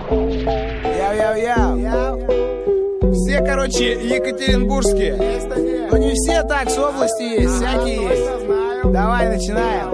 Яу-яу-яу. Все, короче, екатеринбургские. Но не все так, с области есть, всякие есть. Давай, начинаем.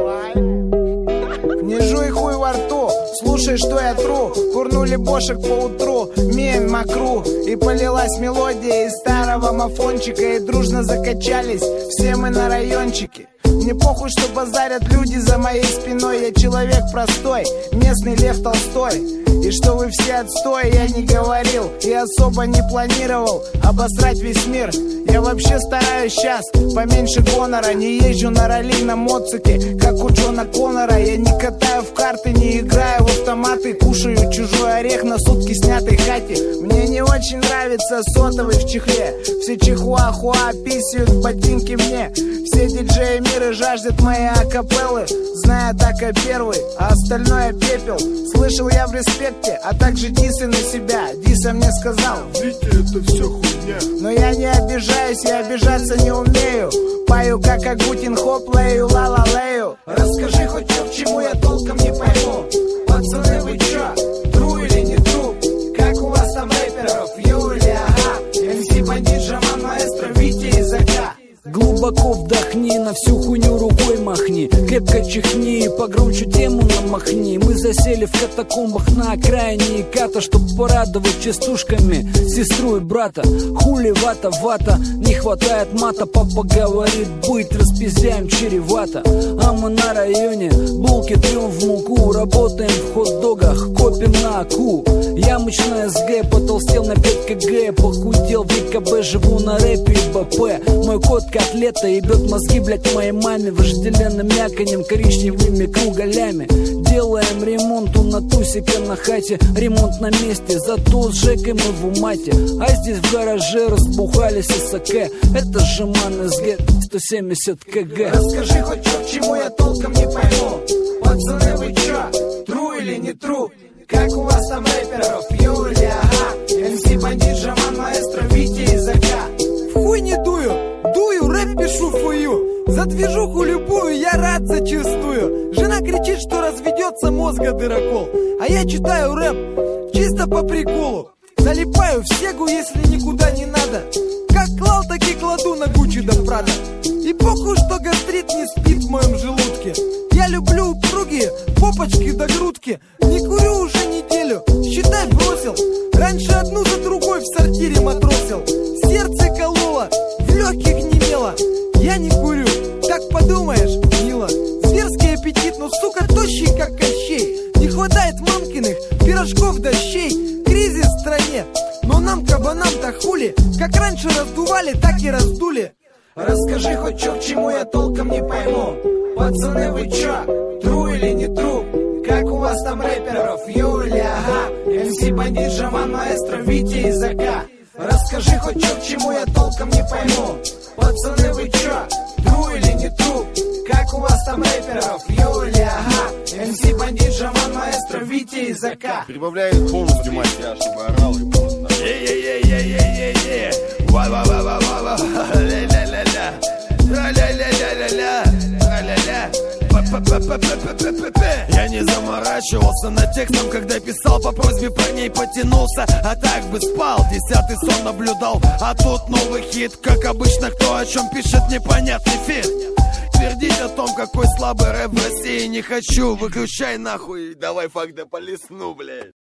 Не жуй хуй во рту, слушай, что я тру. Курнули бошек по утру, мен макру. И полилась мелодия из старого мафончика. И дружно закачались все мы на райончике. Мне похуй, что базарят люди за моей спиной. Я человек простой, местный Лев Толстой. И что вы все отстой, я не говорил и особо не планировал обосрать весь мир. Я вообще стараюсь сейчас поменьше гонора. Не езжу на раллийном моцике, как у Джона Коннора. Я не катаю в карты, не играю в автоматы. Кушаю чужой орех на сутки снятой хате. Мне не очень нравится сотовый в чехле. Все чихуахуа писают в ботинки мне. Все диджеи мира жаждут мои акапеллы, зная так о первый, а остальное пепел. Слышал я в респекте, а также дисы на себя. Диса мне сказал: Витя, это все хуйня. Но я не обижаюсь, я обижаться не умею. Пою как Агутин, хоп, лею, ла-ла-лею. Расскажи хоть чё, к чему я толком не пойму. Пацаны, вы чё, тру или не тру? Как у вас там рэперов, ю или ага? МС Бандит, Жаман, Маэстро, Витя и Зака. Глубоко вдохни, на всю хуйню рукой махни. Крепко чихни и погромче тему намахни. Мы засели в катакомбах на окраине Иката, чтоб порадовать частушками сестру и брата. Хули вата, не хватает мата. Папа говорит, быть распиздяем чревато. А мы на районе, булки трем в муку. Работаем в хот-догах, копим на АКУ. Ямочная СГ, потолстел на 5 кг. Похудел в ВКБ, живу на рэпе и БП. Мой кот котлета ебет мозги, блять, моей маме. Вожделенным мяканем, коричневыми кругалями. Делаем ремонт у Натусика на хате. Ремонт на месте, зато с Жекой мы в умате. А здесь в гараже разбухались СК. Это же Ман СГ 170 кг. Расскажи хоть чё, к чему я толком не пойму. Пацаны, вы чё, тру или не тру? Как у вас там рэперов, ю или ага? МС Бандит, Жаман, Маэстро, Витя и Зака. В хуй не дую, рэп пишу фую. За движуху любую я рад зачастую. Жена кричит, что разведется, мозга дырокол. А я читаю рэп чисто по приколу. Залипаю в сегу, если никуда не надо. Как клал, так и кладу на Гуччи да Прада. И похуй, что гастрит не спит в моем желудке. Я люблю упругие попочки до грудки. Не курю уже неделю, считай бросил. Раньше одну за другой в сортире матросил. Сердце кололо, в легких немело. Я не курю, так подумаешь, мило. Зверский аппетит, но сука тощий как Кощей. Не хватает мамкиных пирожков до щей. Кризис в стране, но нам кабанам-то хули. Как раньше раздували, так и раздули. Расскажи хоть чё, к чему я толком не пойму. Пацаны, вы чё, тру или не тру? Как у вас там рэперов, ю или ага? МС Бандит, Жаман, Маэстро, Витя и Зака. Расскажи хоть чё, к чему я толком не пойму. Пацаны, вы чё, тру или не тру? Как у вас там рэперов, ю или ага? МС Бандит, Жаман, Маэстро, Витя и Зака. Прибавляет полностью макияж, чтобы орал и просто. Е-е-е-е-е-е-е. Ва-ва-ва-ва-ва-ва. Ля-ля-ля-ля. Тра-ля-ля-ля-ля-ля. Тра-ля-ля. Я не заморачивался над текстом, когда писал, по просьбе парней потянулся. А так бы спал, 10-й сон наблюдал. А тут новый хит, как обычно, кто о чем пишет, непонятный фит. Твердить о том, какой слабый рэп в России не хочу. Выключай нахуй, давай факт да полесну, блядь.